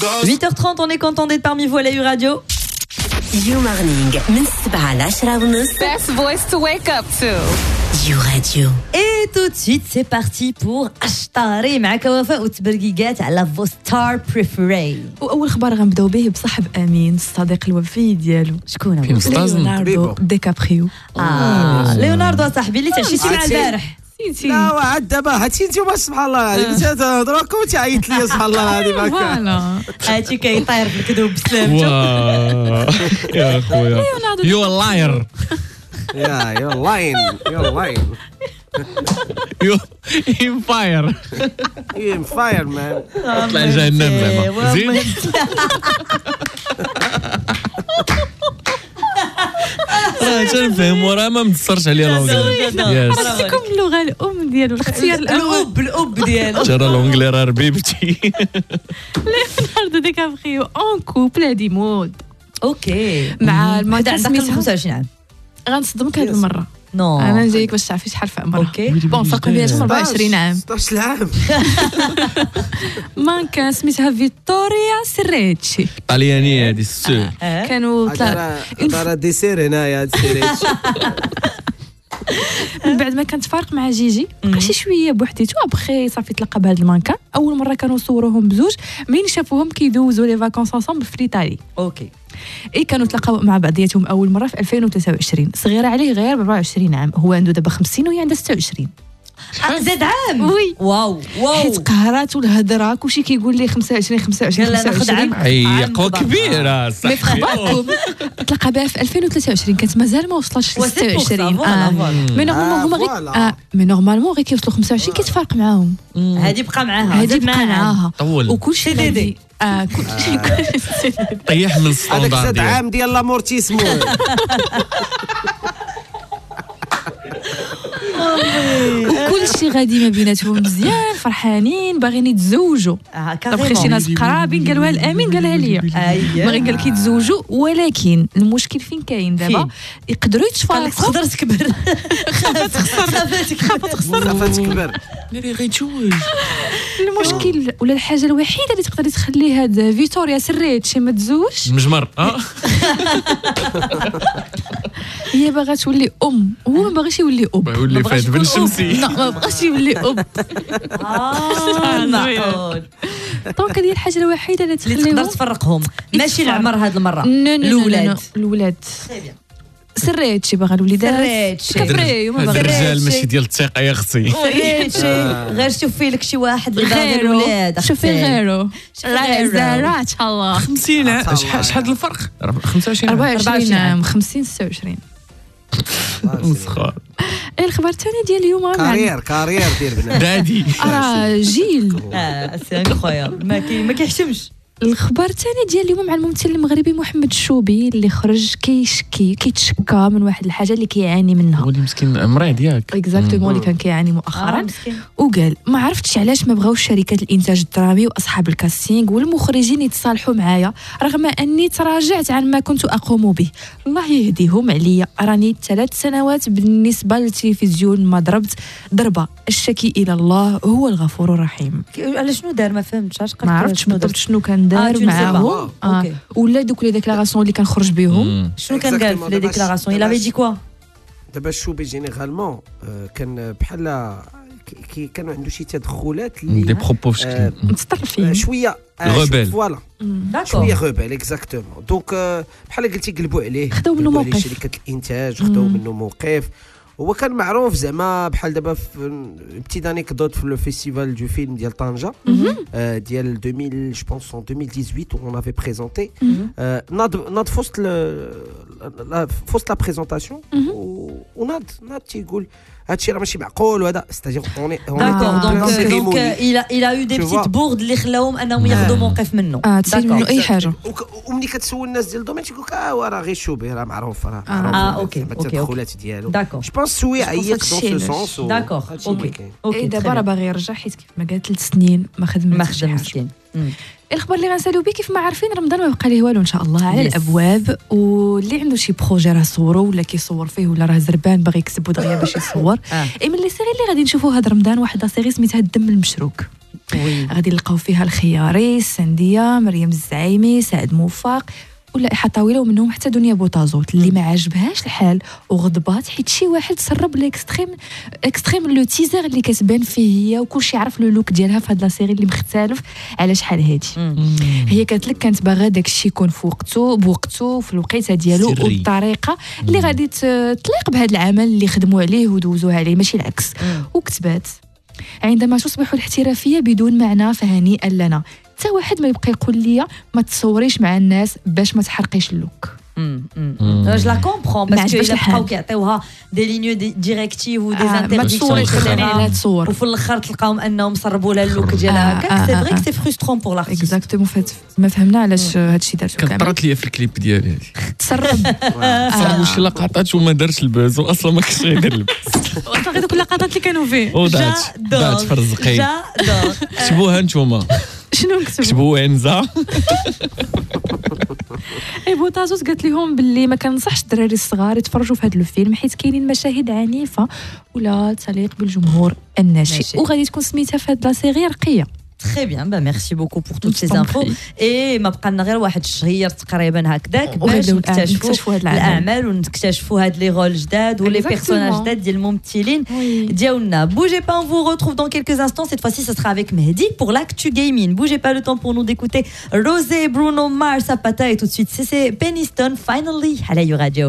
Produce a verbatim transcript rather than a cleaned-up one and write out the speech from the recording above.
huit heures trente, on est content d'être parmi vous à l'A U Radio. You Morning من السبعة لعشرة ونص. Best voice to wake up to. You Radio. Et tout de suite, c'est parti pour أشطاري معك وفاء وتبرقيقات على فو ستار بريفيري. واول خبر غنبداو به بصاحب امين الصديق الوفي ديالو. شكون هو؟ ليوناردو دي كابريو. اه ليوناردو صاحبي اللي تعشيتي معاه البارح. لا وعاد دابا هاتي نتوما سبحان الله هذيك تهضروا كنتي عيط لي سبحان الله هذه ما فوالا هاتي كيطير في الكذوب بسلامته. يا خويا يو لاير يا يو لاين يو لاين يو ان فاير يو فاير مان طلع جهنم زعما زين. راه تنفهم وراه ما متصرش عليا لونجلي. عرفتكم اللغه الام ديالو الاختيار الأب الأب ديالو. ترى لونجلي راه ربيبتي. ليوناردو دي كابريو اون كوبل هادي مود. اوكي مع المانكا سميتها خمسة وعشرين عام. غنصدمك هاد المره. نو انا جايك باش تعرفي شحال في عمرها. اوكي بون فرق بيناتهم أربعة وعشرين عام. ستة عشر عام. مانكا سميتها فيتوريا سيريتشي. طليانيه هذه السو. كانوا ترى ديسير هنايا هاد السيريت. من بعد ما كانت فارق مع جيجي بقى شي شويه بوحديتو ابخي صافي تلاقى بهاد المانكا. اول مره كانوا صوروهم بزوج منين شافوهم كيدوزوا لي فاكونس انصومبل في ايطالي. اوكي اي كانوا تلاقاو مع بعضياتهم اول مره في ألفين وثلاثة وعشرين. صغيره عليه غير أربعة وعشرين عام. هو عنده دابا خمسين وهي عندها ستة وعشرين. زاد عام. وي واو واو حيت قهرات والهضره كلشي كيقول لي خمسة وعشرين خمسة وعشرين يلا خمسة ناخذ وعشرين. عام. هي قوه كبيره مي في صح. خباركم تلاقى بها في ألفين وثلاثة وعشرين كانت مازال ما وصلش ل ستة وعشرين. آه. مي نورمالمون هما غير مي نورمالمون غير كيوصلوا خمسة وعشرين كيتفارق معاهم. هادي بقى معاها هادي بقى معاها طول وكلشي سي دي دي. غادي اه كلشي طيح من هذاك الستوندار زاد ديالو. عام ديال لامورتيسمون. كلشي غادي ما بيناتهم مزيان فرحانين باغيين يتزوجوا. طبخي شي ناس قرابين قالوها الامين قالها ليا باغي قال كيتزوجوا. ولكن المشكل فين كاين دابا يقدروا يتفارقوا. تقدر تكبر خافت تخسر خافت تخسر صافا تكبر. اللي غيتزوج المشكل ولا الحاجه الوحيده اللي تقدر تخلي هاد فيتوريا سريتشي ما تزوج المجمر اه هي باغا تولي ام وهو ما باغيش يولي اب. يولي فهد بن شمسي. لا ما بغاش يولي اب. اه معقول. دونك هذه الحاجه الوحيده اللي اللي تقدر تخليهم تفرقهم ماشي العمر هاد المره. الاولاد الاولاد سريتشي باغا الوليدات سريتشي. كبري وما هاد باغي الرجال ماشي ديال الثقه يا اختي. سريتشي غير شوفي لك شي واحد اللي باغي الولاد. شوفي غيرو غيرو. زارات الله خمسين عام شحال شحال الفرق؟ خمسة وعشرين أربعة عام. وعشرين عام خمسين ستة وعشرين. مسخر. الخبر الثاني ديال اليوم كارير كارير ديال بنات. دادي راه جيل. اه سي انكرويابل ما كي ما كيحشمش. الخبر الثاني ديال اليوم مع الممثل المغربي محمد الشوبي اللي خرج كيشكي كيتشكى من واحد الحاجه اللي كيعاني منها. هو اللي مسكين مريض ياك. اكزاكتومون اللي كان كيعاني مؤخرا. مسكين. وقال ما عرفتش علاش ما بغاوش شركات الانتاج الدرامي واصحاب الكاستينغ والمخرجين يتصالحوا معايا رغم اني تراجعت عن ما كنت اقوم به. الله يهديهم عليا. راني ثلاث سنوات بالنسبه للتلفزيون ما ضربت ضربه. الشكي الى الله هو الغفور الرحيم. على شنو دار ما فهمتش اش ما عرفتش بالضبط شنو كان دار معاهم. آه. ولا دوك لي ديكلاراسيون اللي كان خرج بهم. شنو كان قال في لي ديكلاراسيون؟ إلا دي كوا دابا الشوبي جينيرالمون كان بحال كي كانوا عنده شي تدخلات اللي دي بروبو في شكل متطرفين شويه غوبال. فوالا شويه غوبال اكزاكتومون. دونك بحال قلتي قلبوا عليه خداو منه موقف. شركه الانتاج خداو منه موقف. هو كان معروف زعما بحال دابا في بتي انيكدوت في لو فيستيفال دو فيلم ديال طنجة ديال ألفين جو بونس en ألفين وثمانية عشر on avait présenté ناض ناض في وسط في وسط لا بريزونطاسيون وناض ناض تيقول هادشي راه ماشي معقول وهذا ستاجير اوني داكور. دونك دونك il a il a eu des petites bourdes اللي خلاهم انهم ياخذوا موقف منه. اه تصير منه اي حاجه. وملي كتسول الناس ديال الدومين تيقول لك اه راه غير شوبي راه معروف راه اه اوكي اوكي التدخلات ديالو. داكور جو بونس شويه عيق دون سو سونس. داكور اوكي اوكي. دابا راه باغي يرجع حيت كيف ما قالت ثلاث سنين ما خدم ما خدمش. الخبر اللي غنسالو به كيف ما عارفين رمضان ما بقى ليه والو ان شاء الله على yes. الابواب. واللي عنده شي بروجي راه صورو ولا كيصور فيه ولا راه زربان باغي يكسب دغيا باش يصور. اي من لي سيري اللي غادي نشوفوا هذا رمضان واحد لا سيري سميتها الدم المشروك. غادي نلقاو فيها الخياري، السنديه، مريم الزعيمي، سعد موفق ولائحه طويله، ومنهم حتى دنيا بوطازوت اللي ما عجبهاش الحال وغضبات حيت شي واحد سرب الاكستريم اكستريم لو تيزر اللي كتبان فيه هي، وكلشي عرف لو لوك ديالها في هاد لا سيري اللي مختلف على شحال هادي. هي قالت لك كانت باغا داكشي يكون في وقته بوقته في الوقيته ديالو وبالطريقه اللي غادي تليق بهذا العمل اللي خدموا عليه ودوزوه عليه، ماشي العكس. وكتبات: عندما تصبح الاحترافيه بدون معنى فهنيئا لنا، حتى واحد ما يبقى يقول لي ما تصوريش مع الناس باش ما تحرقيش اللوك. جو لا كومبرون باسكو الا بقاو كيعطيوها دي لينيو ديريكتيف ودي انترديكسيون على تصور وفي الاخر تلقاهم انهم سربوا لها اللوك ديالها هكاك، سي فري سي فرسترون بور لارتيست. اكزاكتومون، ما فهمنا علاش هادشي دارتو كامل. كانت طرات ليا في الكليب ديالي هادي، تسرب صراو شي لقطات وما دارش البوز، واصلا ما كنتش غيدير البوز، واصلا غير دوك اللقطات اللي كانوا فيه ودات دات في الرزقي. كتبوها نتوما، شنو نكتبوا؟ كتبوا عنزه. اي بوطازوس قالت لهم باللي ما كنصحش الدراري الصغار يتفرجوا في هذا الفيلم حيت كاينين مشاهد عنيفه ولا تليق بالجمهور الناشئ، وغادي تكون سميتها في هذه لا سيري رقيه. Très bien, bah merci beaucoup pour toutes ces infos. Et ما بقى لنا غير واحد الشهير تقريبا هكذاك باش نكتشفوا الاعمال ونكتشفوا هاد لي رول جداد ولي بيرسوناج جداد ديال الممثلين ديالنا. Bougez pas, on vous retrouve dans quelques instants. Cette fois-ci, ce sera avec Mehdi pour l'actu gaming. Bougez pas le temps pour nous d'écouter Rosé, Bruno Mars, Zapata et tout de suite c'est Peniston, Finally à la Radio.